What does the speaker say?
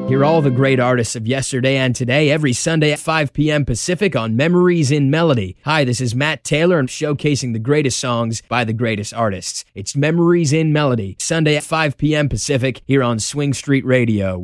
Hear all the great artists of yesterday and today every Sunday at 5 p.m. Pacific on Memories in Melody. Hi, this is Matt Taylor and showcasing the greatest songs by the greatest artists. It's Memories in Melody, Sunday at 5 p.m. Pacific here on Swing Street Radio.